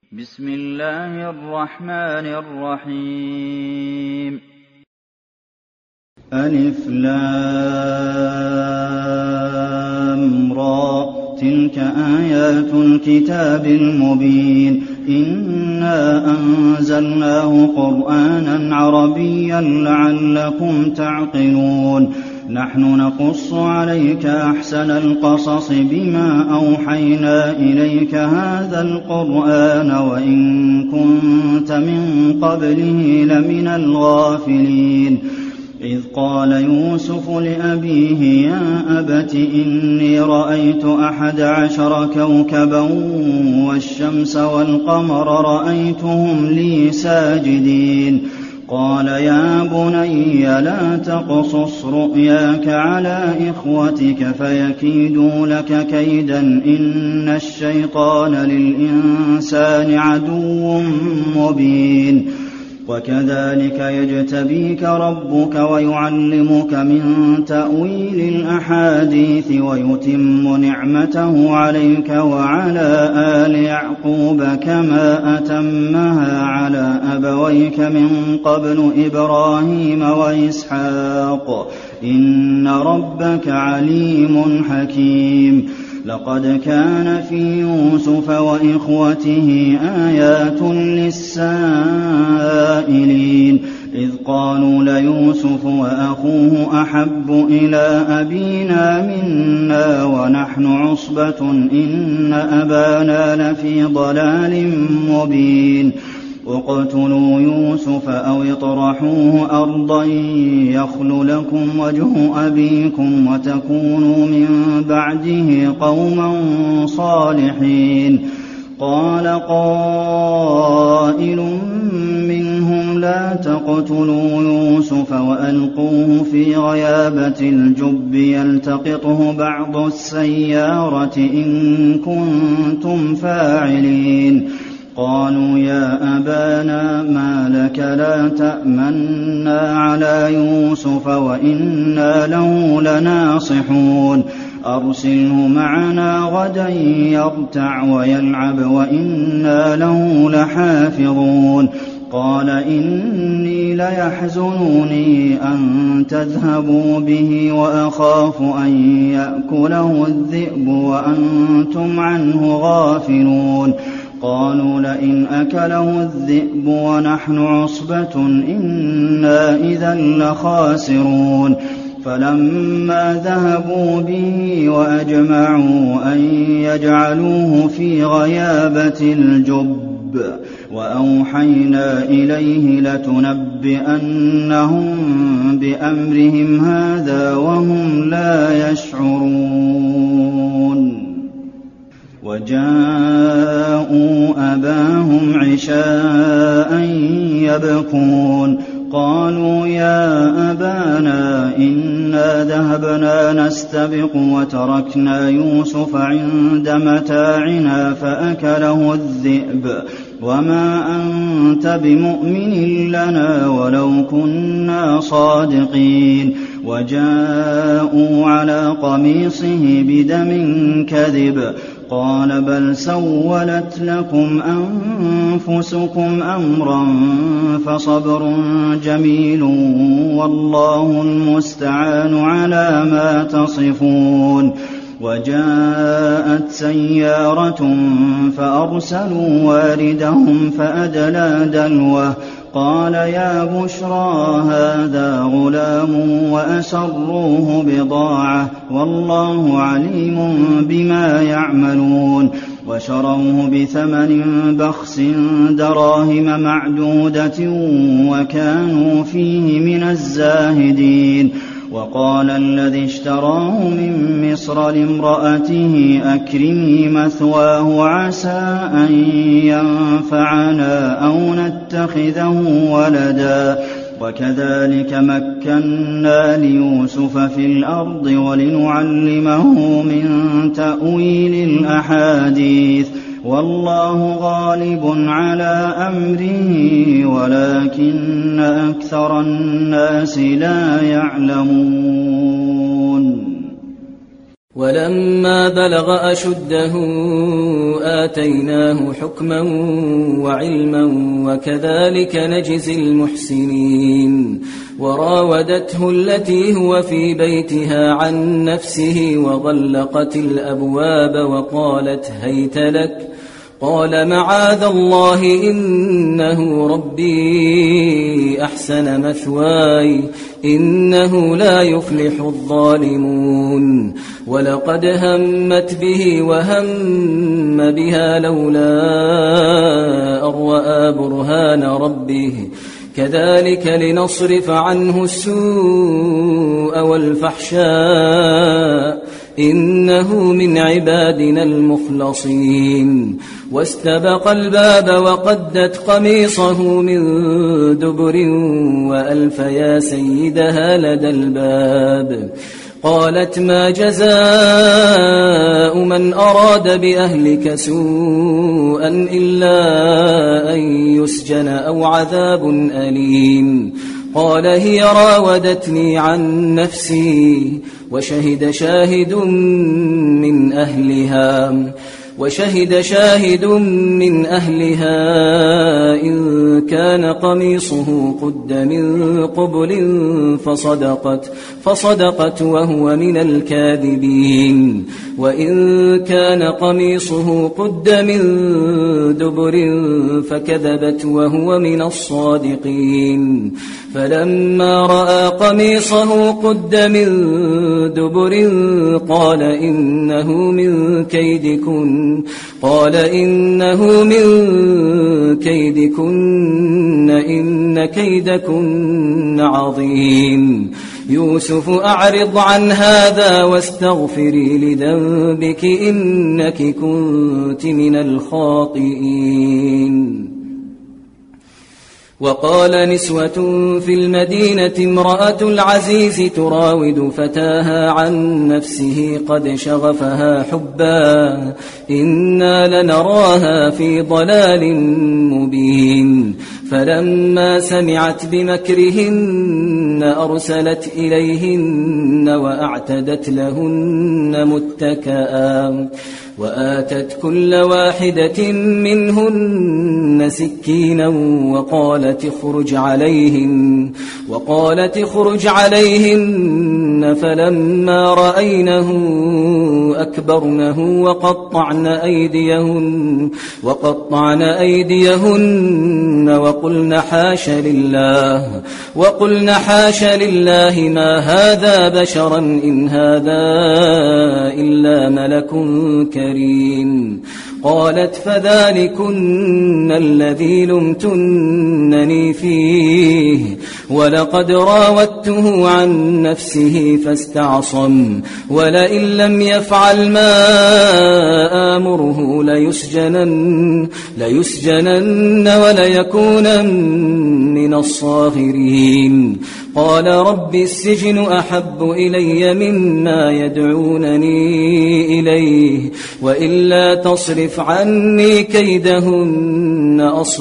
بسم الله الرحمن الرحيم. ألف لام را تلك آيات الكتاب المبين إنا أنزلناه قرآنا عربيا لعلكم تعقلون نحن نقص عليك أحسن القصص بما أوحينا إليك هذا القرآن وإن كنت من قبله لمن الغافلين إذ قال يوسف لأبيه يا أبت إني رأيت 11 كوكبا والشمس والقمر رأيتهم لي ساجدين قال يا بني لا تقصص رؤياك على إخوتك فيكيدوا لك كيدا إن الشيطان للإنسان عدو مبين وكذلك يجتبيك ربك ويعلمك من تأويل الأحاديث ويتم نعمته عليك وعلى آل يعقوب كما أتمها على أبويك من قبل إبراهيم وإسحاق إن ربك عليم حكيم لقد كان في يوسف وإخوته آيات للسائلين إذ قالوا ليوسف وأخوه أحب إلى أبينا منا ونحن عصبة إن أبانا لفي ضلال مبين اقتلوا يوسف أو اطرحوه أرضا يخل لكم وجه أبيكم وتكونوا من بعده قوما صالحين قال قائل منهم لا تقتلوا يوسف وألقوه في غيابة الجب يلتقطه بعض السيارة إن كنتم فاعلين قالوا يا أبانا ما لك لا تأمنا على يوسف وإنا له لناصحون أرسله معنا غدا يرتع ويلعب وإنا له لحافظون قال إني ليحزنني أن تذهبوا به وأخاف أن يأكله الذئب وأنتم عنه غافلون قالوا لئن أكله الذئب ونحن عصبة إنا إذا لخاسرون فلما ذهبوا به وأجمعوا أن يجعلوه في غيابة الجب وأوحينا إليه لتنبئنهم بأمرهم هذا وهم لا يشعرون وجاءوا أباهم عشاء يبكون قالوا يا أبانا إنا ذهبنا نستبق وتركنا يوسف عند متاعنا فأكله الذئب وما أنت بمؤمن لنا ولو كنا صادقين وجاءوا على قميصه بدم كذب قال بل سولت لكم أنفسكم أمرا فصبر جميل والله المستعان على ما تصفون وجاءت سيارة فأرسلوا واردهم فأدلى دلوه قال يا بشرى هذا غلام وأسروه بضاعة والله عليم بما يعملون وشروه بثمن بخس دراهم معدودة وكانوا فيه من الزاهدين وقال الذي اشتراه من مصر لامرأته أكرمي مثواه عسى أن ينفعنا أو نتخذه ولدا وكذلك مكنا ليوسف في الأرض ولنعلمه من تأويل الأحاديث والله غالب على أمره ولكن أكثر الناس لا يعلمون ولما بلغ أشده آتيناه حكما وعلما وكذلك نجزي المحسنين. وراودته التي هو في بيتها عن نفسه وغلقت الأبواب وقالت هيت لك، قال معاذ الله إنه ربي أحسن مثواي إنه لا يفلح الظالمون. ولقد همت به وهم بها لولا أن رأى برهان ربه كذلك لنصرف عنه السوء والفحشاء إنه من عبادنا المخلصين. واستبق الباب وقدت قميصه من دبر وألف يا سيدها لدى الباب. قالت ما جزاء من أراد بأهلك سوءا إلا أن يسجن أو عذاب أليم. قال هي راودتني عن نفسي وشهد شاهد من أهلها إن كان قميصه قد من قبل فصدقت وهو من الكاذبين. وإن كان قميصه قد من دبر فكذبت وهو من الصادقين. فلما رأى قميصه قد من دبر قال إنه من كيدكن إن كيدكن عظيم. يوسف أعرض عن هذا واستغفري لذنبك إنك كنت من الخاطئين. وقال نسوة في المدينة امرأة العزيز تراود فتاها عن نفسه قد شغفها حبا إنا لنراها في ضلال مبين. فلما سمعت بمكرهن أرسلت إليهن وأعتدت لهن متكئا وآتت كل واحدة منهن سكينا وقالت اخرج عليهن فلما رأينه أكبرنه وقطعن أيديهن وقلن حاش لله ما هذا بشرا إن هذا إلا ملك كريم. قالت فذلكن الذي لمتنني فيه ولقد راودته عن نفسه فاستعصم ولئن لم يفعل ما آمره ليسجنن وليكونن من الصاغرين. قال رب السجن أحب إلي مما يدعونني إليه وإلا تصرف عني كيدهن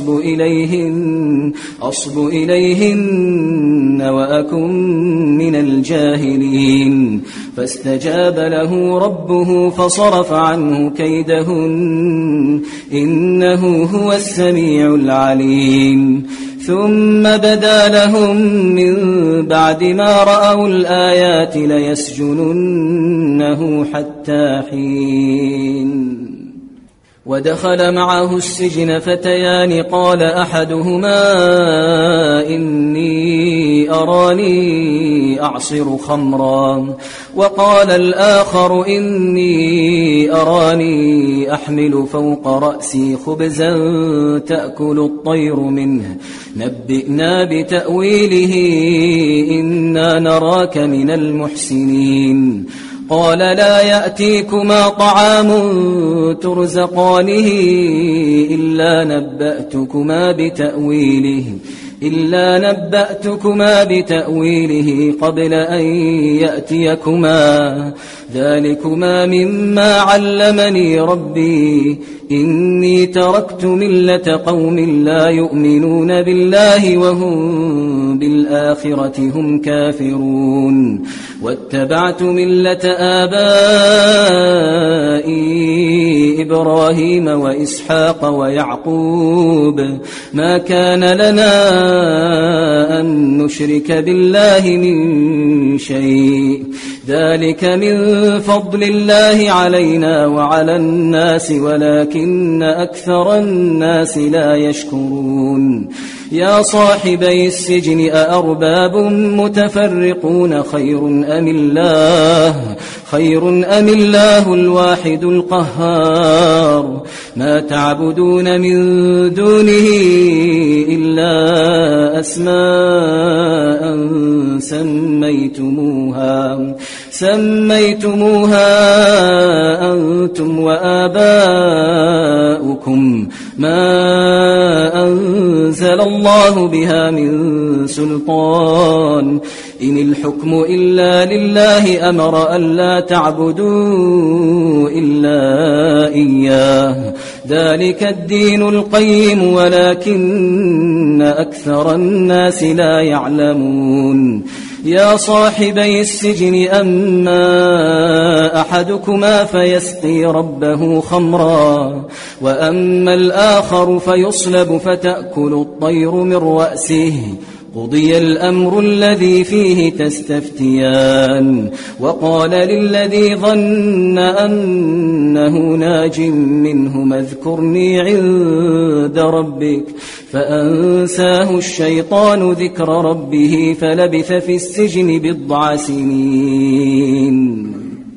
أصب إليهن وأكن من الجاهلين. فاستجاب له ربه فصرف عنه كيدهن إنه هو السميع العليم. ثم بدا لهم من بعد ما رأوا الآيات ليسجننه حتى حين. ودخل معه السجن فتيان قال أحدهما إني أراني أعصر خمرا وقال الآخر إني أراني أحمل فوق رأسي خبزا تأكل الطير منه نبئنا بتأويله إنا نراك من المحسنين. قال لا يأتيكما طعام ترزقانه إلا نبأتكما بتأويله إلا نبأتكما بتأويله قبل أن يأتيكما ذلكما مما علمني ربي إني تركت ملة قوم لا يؤمنون بالله وهم بالآخرة هم كافرون واتبعت ملة آبائي إبراهيم وإسحاق ويعقوب ما كان لنا أن نشرك بالله من شيء ذلك من فضل الله علينا وعلى الناس ولكن أكثر الناس لا يشكرون يا صاحبي السجن أأرباب متفرقون خير أم الله الواحد القهار ما تعبدون من دونه إلا أسماء سميتموها أنتم وآباؤكم ما أنزل الله بها من سلطان إن الحكم إلا لله أمر ألا تعبدوا إلا إياه ذلك الدين القيم ولكن أكثر الناس لا يعلمون يا صاحبي السجن أما أحدكما فيسقي ربه خمرا وأما الآخر فيصلب فتأكل الطير من رأسه قضي الأمر الذي فيه تستفتيان وقال للذي ظن أنه ناج منهم اذكرني عند ربك فأنساه الشيطان ذكر ربه فلبث في السجن 10 سنين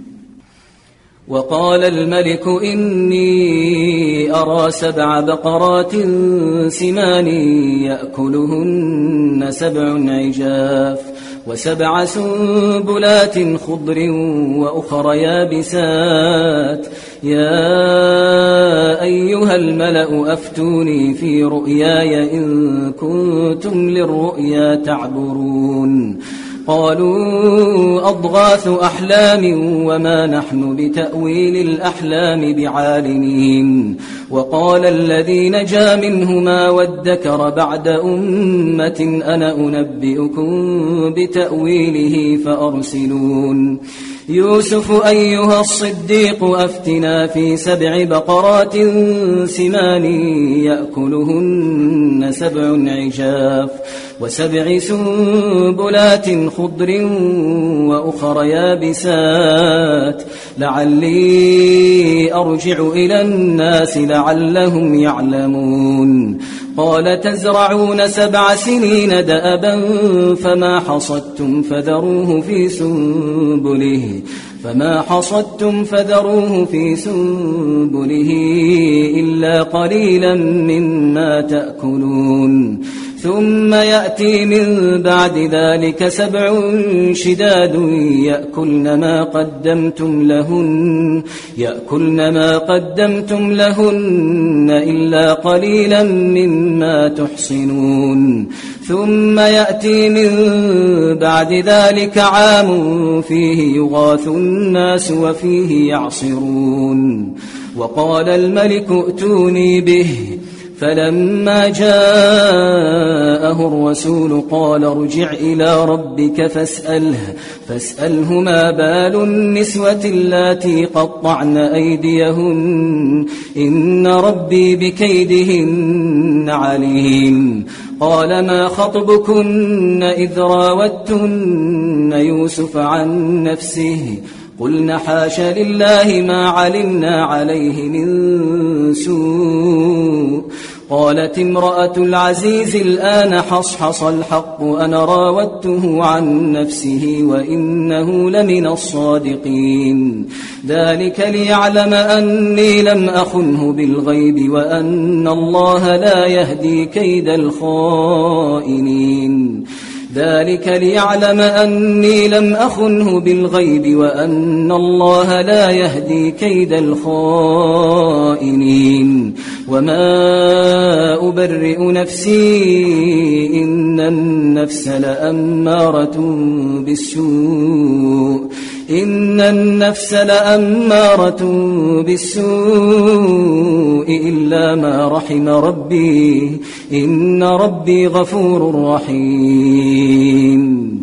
وقال الملك إني أرى 7 بقرات سمان يأكلهن 7 عجاف و7 سنبلات خضر وأخر يابسات يا أيها الملأ أفتوني في رؤياي إن كنتم للرؤيا تعبرون قالوا أضغاث أحلام وما نحن بتأويل الأحلام بعالمين وقال الذي نجا منهما وادكر بعد أمة أنا أنبئكم بتأويله فأرسلون يوسف أيها الصديق أفتنا في 7 بقرات سمان يأكلهن 7 عجاف و7 سنبلات خضر وأخر يابسات لعلي أرجع إلى الناس لعلهم يعلمون قال تزرعون 7 سنين دأبا فما حصدتم فذروه في سنبله إلا قليلا مما تأكلون ثم يأتي من بعد ذلك 7 شداد يأكلن ما قدمتم لهن إلا قليلا مما تحصنون ثم يأتي من بعد ذلك عام فيه يغاث الناس وفيه يعصرون وقال الملك ائتوني به فلما جاءه الرسول قال ارجع إلى ربك فاسأله ما بال النسوة اللاتي قطعن أيديهن إن ربي بكيدهن عليم قال ما خطبكن إذ راوتن يوسف عن نفسه قلنا حاش لله ما علمنا عليه من سوء قالت امرأة العزيز الآن حصحص الحق أنا راودته عن نفسه وإنه لمن الصادقين ذلك ليعلم أني لم أخنه بالغيب وأن الله لا يهدي كيد الخائنين ذلك ليعلم أني لم أخنه بالغيب وأن الله لا يهدي كيد الخائنين وما أبرئ نفسي إن النفس لأمارة بالسوء إلا ما رحم ربي إن ربي غفور رحيم.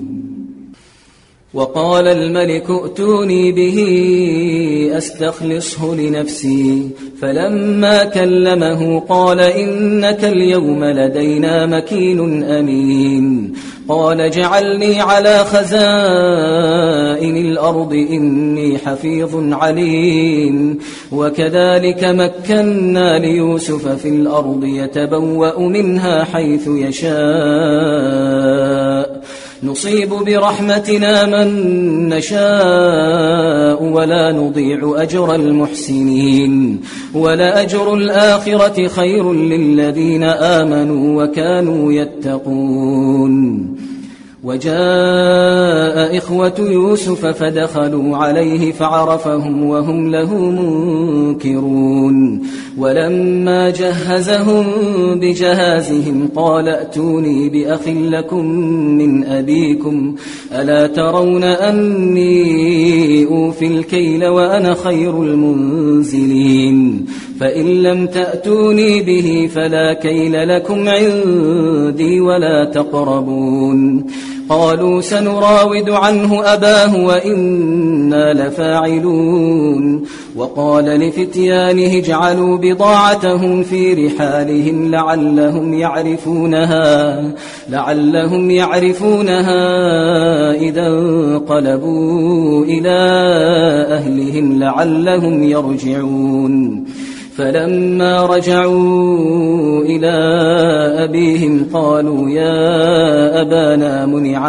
وقال الملك ائتوني به أستخلصه لنفسي فلما كلمه قال إنك اليوم لدينا مكين أمين. قال اجعلني على خزائن الأرض إني حفيظ عليم. وكذلك مكنا ليوسف في الأرض يتبوأ منها حيث يشاء نصيب برحمتنا من نشاء ولا نضيع أجر المحسنين ولأجر الآخرة خير للذين آمنوا وكانوا يتقون. وجاء إخوة يوسف فدخلوا عليه فعرفهم وهم له منكرون. ولما جهزهم بجهازهم قال ائتوني بأخ لكم من أبيكم ألا ترون أني أوفي الكيل وأنا خير المنزلين فإن لم تأتوني به فلا كيل لكم عندي ولا تقربون. قالوا سنراود عنه أباه وإنا لفاعلون. وقال لفتيانه اجعلوا بضاعتهم في رحالهم لعلهم يعرفونها إذا انقلبوا إلى أهلهم لعلهم يرجعون. فلما رجعوا إلى أبيهم قالوا يا أبانا منع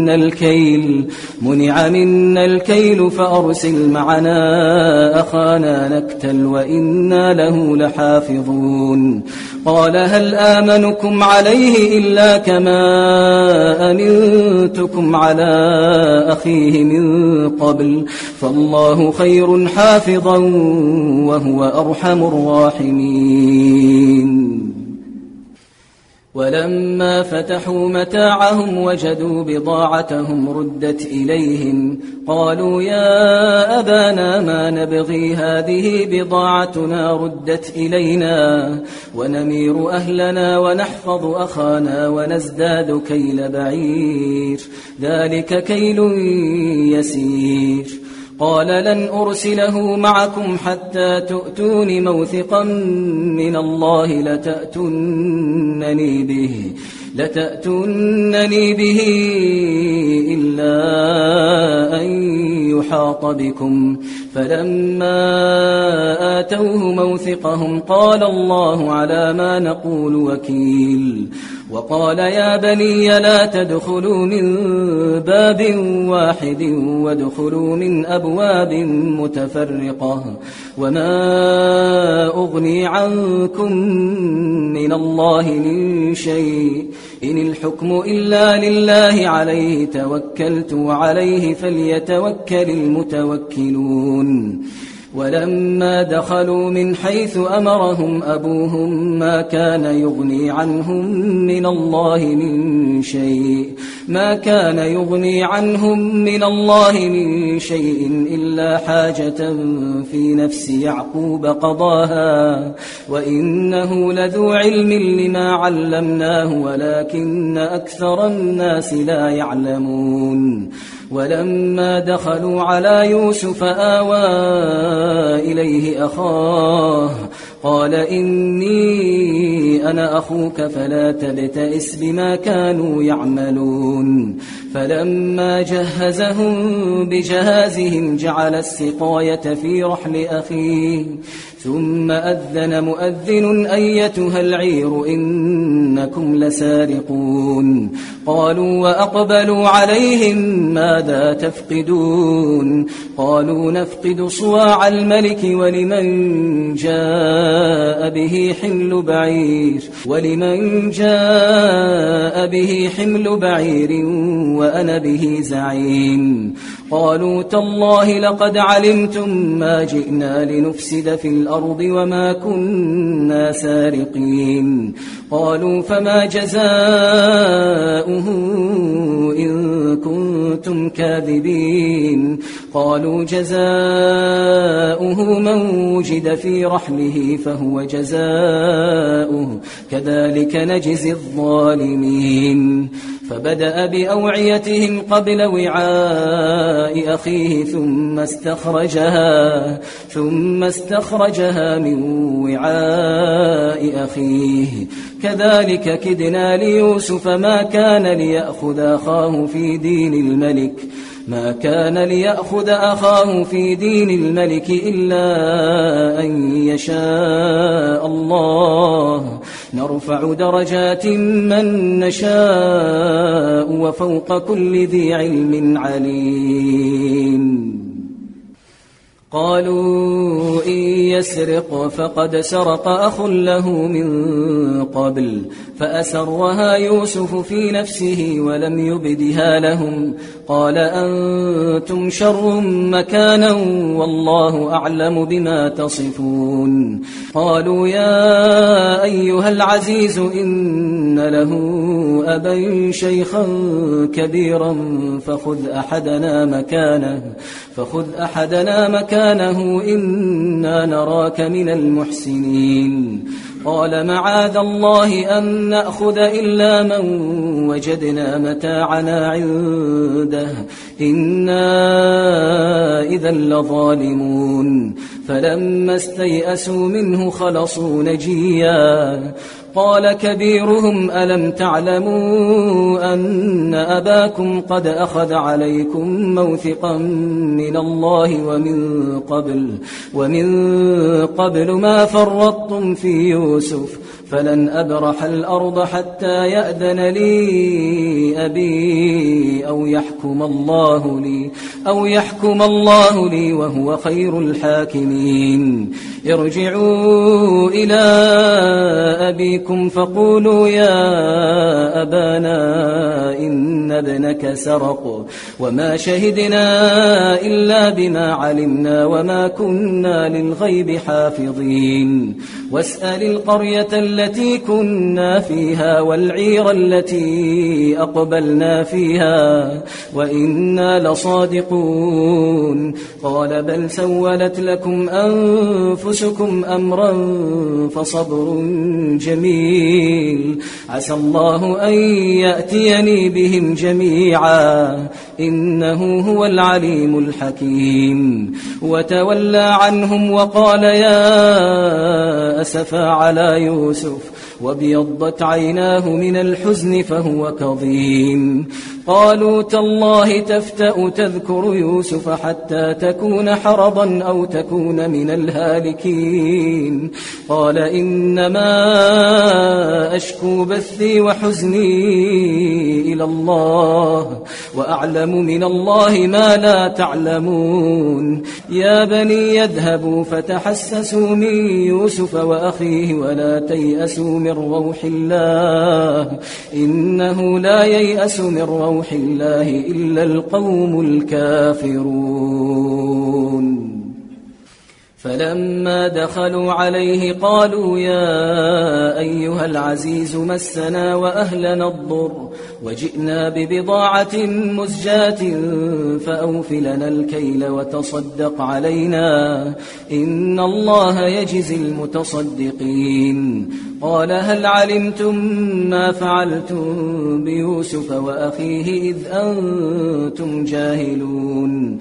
منا الكيل فأرسل معنا أخانا نكتل وإنا له لحافظون. قال هل آمنكم عليه إلا كما أمنتكم على أخيه من قبل فالله خير حافظا وهو أرحم الراحمين. ولما فتحوا متاعهم وجدوا بضاعتهم ردت إليهم قالوا يا أبانا ما نبغي هذه بضاعتنا ردت إلينا ونمير أهلنا ونحفظ أخانا ونزداد كيل بعير ذلك كيل يسير. قال لن أرسله معكم حتى تؤتون موثقا من الله لتأتونني به إلا أن يحاط بكم. فلما آتوه موثقهم قال الله على ما نقول وكيل. وقال يا بني لا تدخلوا من باب واحد وادخلوا من أبواب متفرقة وما أغني عنكم من الله من شيء إن الحكم إلا لله عليه توكلت وعليه فليتوكل المتوكلون. ولما دخلوا من حيث أمرهم أبوهم ما كان يغني عنهم من الله من شيء إلا حاجة في نفس يعقوب قضاها وإنه لذو علم لما علمناه ولكن أكثر الناس لا يعلمون. ولما دخلوا على يوسف آوى إليه أخاه قال إني أنا أخوك فلا تبتئس بما كانوا يعملون. فلما جهزهم بجهازهم جعل السقاية في رحل أخيه ثم أذن مؤذن أيتها العير إنكم لسارقون. قالوا وأقبلوا عليهم ماذا تفقدون قالوا نفقد صواع الملك ولمن جاء به حمل بعير وأنا به زعيم قالوا تالله لقد علمتم ما جئنا لنفسد في الأرض وما كنا سارقين قالوا فما جزاؤه إن كنتم كاذبين قالوا جزاؤه من وجد في رحله فهو جزاؤه كذلك نجزي الظالمين فبدأ بأوعيتهم قبل وعاء أخيه ثم استخرجها من وعاء أخيه كذلك كدنا ليوسف ما كان ليأخذ أخاه في دين الملك إلا أن يشاء الله نرفع درجات من نشاء وفوق كل ذي علم عليم قالوا إن يسرق فقد سرق أخ له من قبل فأسرها يوسف في نفسه ولم يبدها لهم قال أنتم شر مكانا والله أعلم بما تصفون قالوا يا أيها العزيز إن له أبا شيخا كبيرا فخذ أحدنا مكانه إنا نراك من المحسنين قال معاذ الله أن نأخذ إلا من وجدنا متاعنا عنده إنا إذا لظالمون فلما استيئسوا منه خلصوا نجيا قال كبيرهم ألم تعلموا أن أباكم قد أخذ عليكم موثقا من الله ومن قبل ما فرطتم في يوسف فلن أبرح الأرض حتى يأذن لي أبي أو يحكم الله لي وهو خير الحاكمين ارجعوا إلى أبيكم فقولوا يا أبانا إن ابنك سرق وما شهدنا إلا بما علمنا وما كنا للغيب حافظين واسأل القرية التي كنا فيها والعير التي أقبلنا فيها وإنا لصادقون قال بل سولت لكم أنفسكم أمرا فصبر جميل عسى الله أن يأتيني بهم جميعا إنه هو العليم الحكيم وتولى عنهم وقال يا أسفا على يوسف وابيضت عيناه من الحزن فهو كظيم قالوا تالله تفتأ تذكر يوسف حتى تكون حرضا أو تكون من الهالكين قال إنما أشكو بثي وحزني إلى الله وأعلم من الله ما لا تعلمون يا بني يذهبوا فتحسسوا من يوسف وأخيه ولا تيأسوا من روح الله إنه لا ييأس من روح الله إلا القوم الكافرون فلما دخلوا عليه قالوا يا أيها العزيز مسنا وأهلنا الضر وجئنا ببضاعة مزجاة فأوف لنا الكيل وتصدق علينا إن الله يجزي المتصدقين قال هل علمتم ما فعلتم بيوسف وأخيه إذ أنتم جاهلون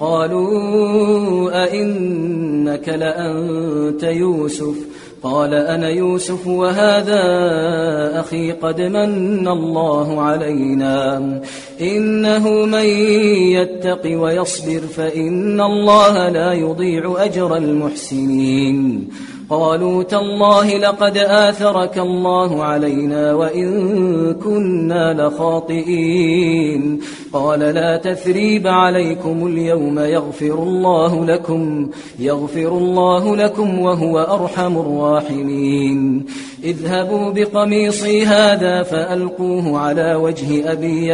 قالوا أئنك لأنت يوسف قال أنا يوسف وهذا أخي قد من الله علينا إنه من يتق ويصبر فإن الله لا يضيع أجر المحسنين قالوا تالله لقد آثرك الله علينا وإن كنا لخاطئين قال لا تثريب عليكم اليوم يغفر الله لكم وهو أرحم الراحمين اذهبوا بقميصي هذا فألقوه على وجه أبي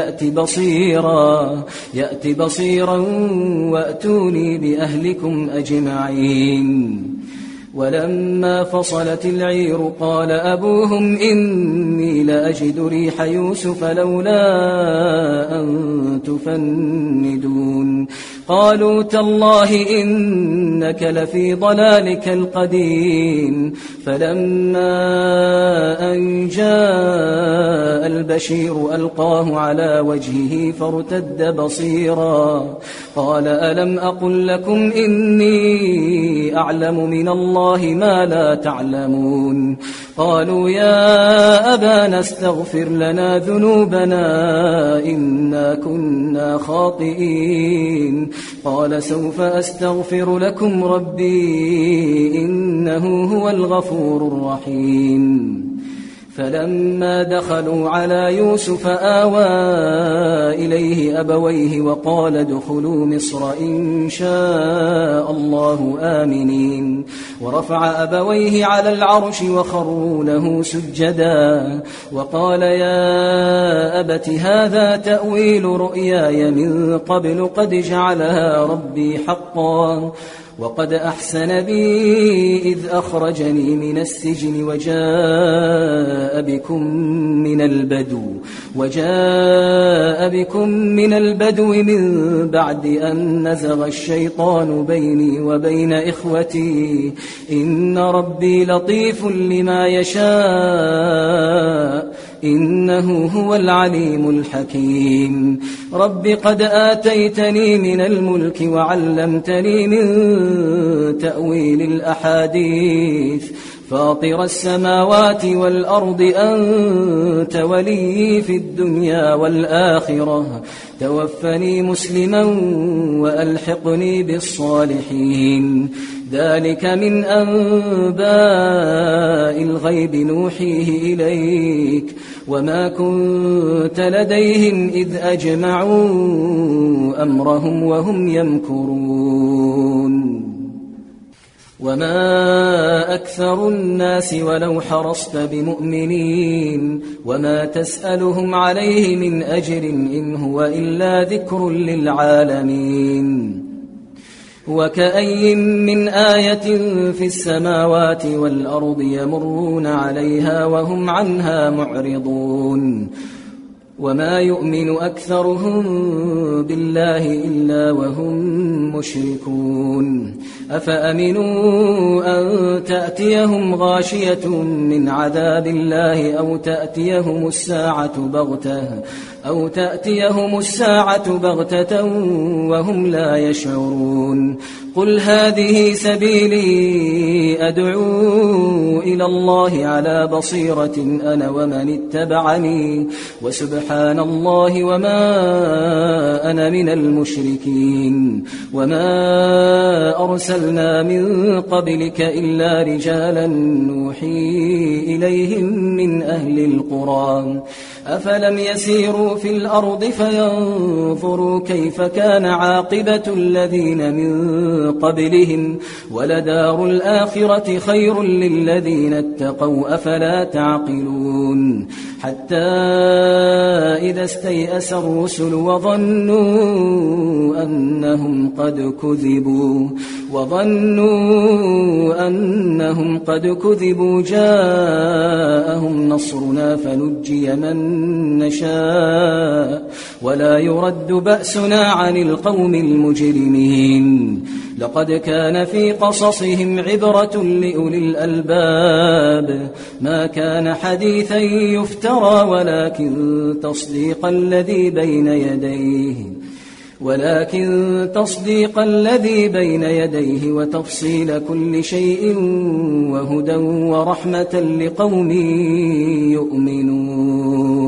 يأت بصيرا وأتوني بأهلكم أجمعين ولما فصلت العير قال أبوهم إني لأجد ريح يوسف لولا أن تفندون قالوا تالله إنك لفي ضلالك القديم فلما أن جاء البشير ألقاه على وجهه فارتد بصيرا قال ألم أقل لكم إني أعلم من الله ما لا تعلمون قالوا يا أبانا استغفر لنا ذنوبنا إنا كنا خاطئين قال سوف أستغفر لكم ربي إنه هو الغفور الرحيم فلما دخلوا على يوسف آوى إليه أبويه وقال ادخلوا مصر إن شاء الله آمنين ورفع أبويه على العرش وخروا له سجدا وقال يا أبت هذا تأويل رؤياي من قبل قد جعلها ربي حقا وقد أحسن بي إذ أخرجني من السجن وجاء بكم من البدو من بعد أن نزغ الشيطان بيني وبين إخوتي إن ربي لطيف لما يشاء إنه هو العليم الحكيم رب قد آتيتني من الملك وعلمتني من تأويل الأحاديث فاطر السماوات والأرض أنت ولي في الدنيا والآخرة توفني مسلما وألحقني بالصالحين ذلك من أنباء الغيب نوحيه إليك وما كنت لديهم إذ أجمعوا أمرهم وهم يمكرون وما أكثر الناس ولو حرصت بمؤمنين وما تسألهم عليه من أجر إن هو إلا ذكر للعالمين وكأي من آية في السماوات والأرض يمرون عليها وهم عنها معرضون وما يؤمن أكثرهم بالله إلا وهم مشركون أفأمنوا أن تأتيهم غاشية من عذاب الله أو تأتيهم الساعة بغتة وهم لا يشعرون قل هذه سبيلي أدعو إلى الله على بصيرة أنا ومن اتبعني وسبحان الله وما أنا من المشركين وما أرسلنا من قبلك إلا رجالا نوحي إليهم من أهل القرى أفلم يسيروا في الأرض فينظروا كيف كان عاقبة الذين من قبلهم ولدار الآخرة خير للذين اتقوا أفلا تعقلون حتى إذا استيأس الرسل وظنوا أنهم قد كذبوا جاءهم نصرنا فنجي من نشاء ولا يرد بأسنا عن القوم المجرمين لقد كان في قصصهم عبرة لأولي الألباب ما كان حديثا يفترى ولكن تصديق الذي بين يديه وتفصيل كل شيء وهدى ورحمة لقوم يؤمنون